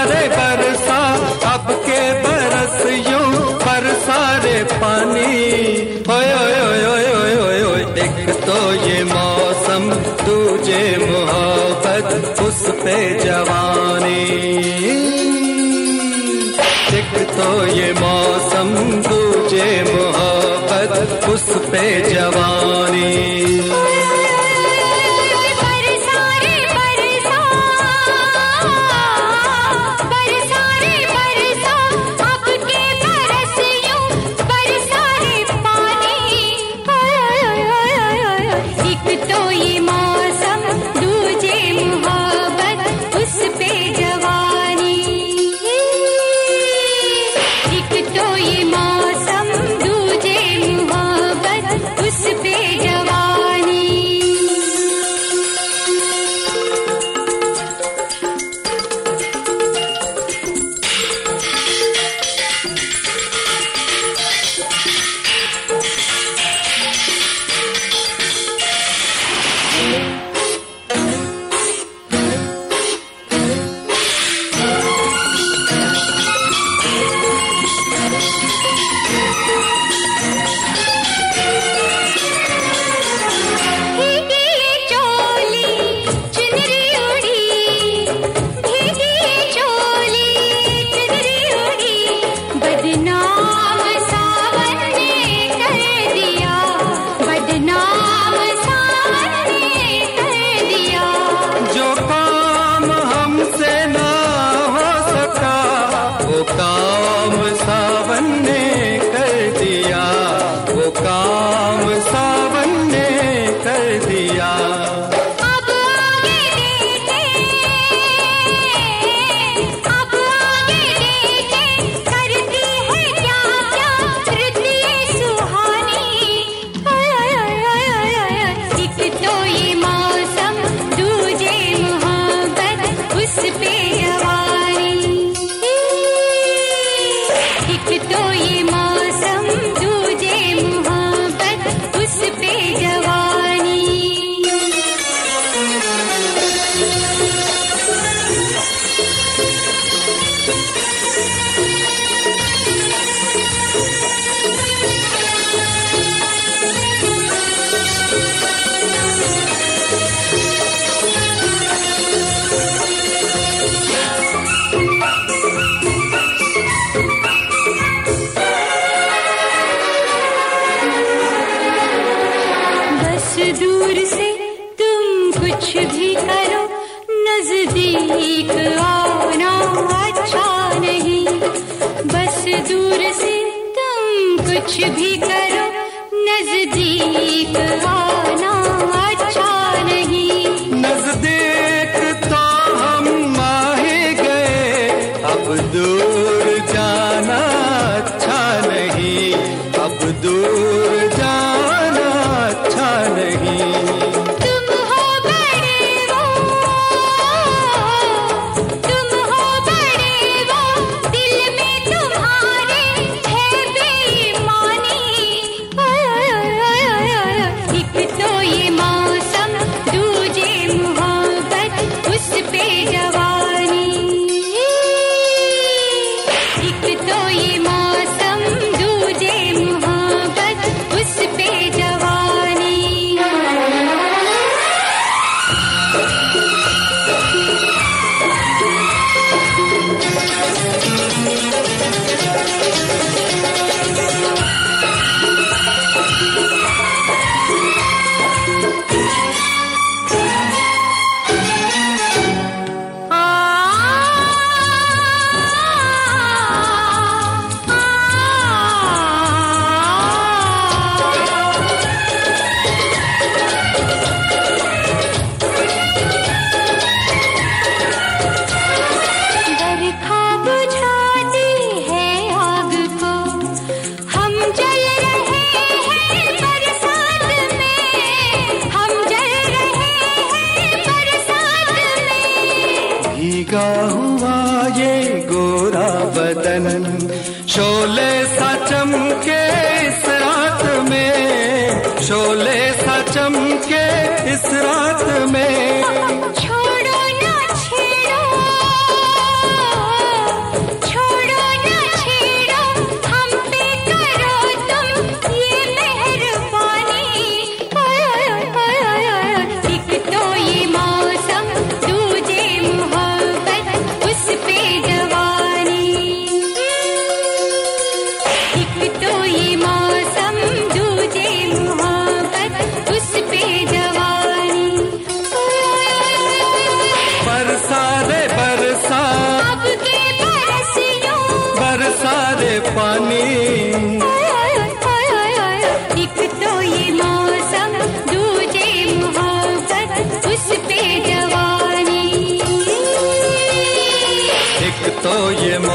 रे बरसा, अब के बरस यूं बरसा रे पानी। ओए ओए ओए ओए ओए ओए, एक तो ये मौसम, तुझे मोहब्बत, उस पे जवानी। एक तो ये मौसम, तुझे मोहब्बत, उस पे जवानी। काम सावन ने कर दिया, वो काम सावन ने कर दिया। अब आगे देखे करती है क्या क्या कृति सुहानी। एक तो ये मौसम, दूजे मोहब्बत, उस पे एक तो ये मौसम, दूजे मोहब्बत, उस पे जवानी। दूर से तुम कुछ भी करो, नजदीक आना अच्छा नहीं। बस दूर से तुम कुछ भी करो, नजदीक आना अच्छा नहीं। नजदीक तो हम आ ही गए, अब दूर जाना अच्छा नहीं, अब दूर जाना अच्छा नहीं। तुम हो बड़े वो, दिल में तुम्हारे है बेईमानी। एक तो ये मौसम, दूजे मोहब्बत, उस पे जवानी। एक तो ये मौसम, दूजे मोहब्बत, उस पे जवानी। भीगा हुआ ये गोरा बदन, शोले सा चमके इस रात में, शोले सा चमके इस रात में। छोड़ो ना छेड़ो, तो ये